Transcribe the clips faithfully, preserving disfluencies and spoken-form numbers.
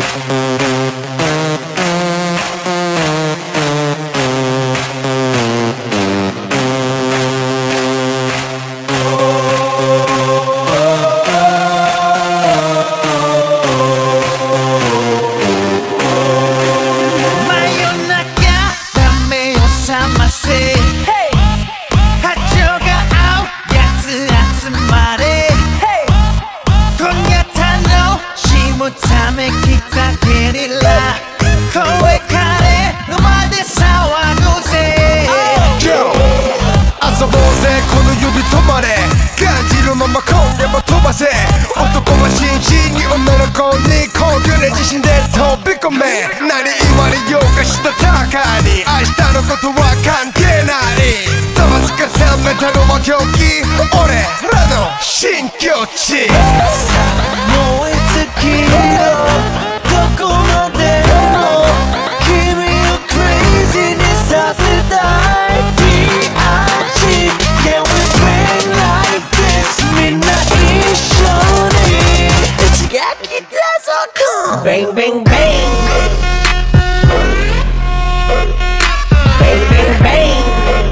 ためきたゲリラ声かれるまで騒ぐぜ Yo 遊ぼうぜこの指止まれ感じるまま今夜も飛ばせ男は真摯に女の子にコンクレ自信で飛び込め何言われようかしたたかに明日のことは関係ないざわつかせメタルは狂気俺らの新境地燃え尽きるどこまでも君を crazy にさせたい ディーアイジー Can we bang like this みんな一緒にうちが来たぞ Bang bang bang Bang bang bang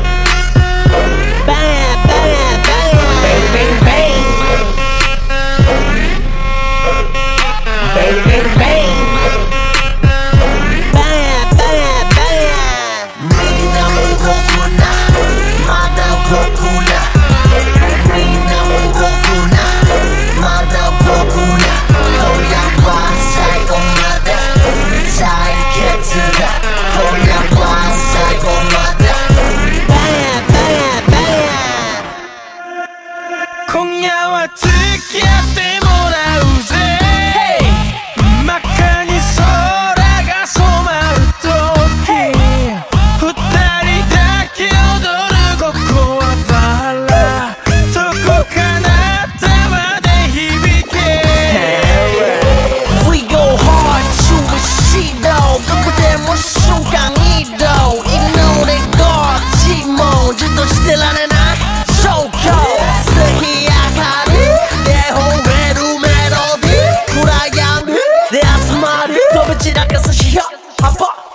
Bang bang bang Bang bang bang Bang bang bang Bang bang bang みんなも動くなまだ動くなみんなも動くなまだ動くな今夜は最後まで採血だ今夜は最後まで Bang bang bang 今夜は付き合ってもらうぜ真っ赤に空が染まる時二人だけ踊るここはバラどこかなたまで響け We go hard to the sheet どこでも瞬間移動犬でゴーチもじっとしてられない超強月明かりで褒めるメロディー暗闇で集まる飛び散らかすしよ葉っぱ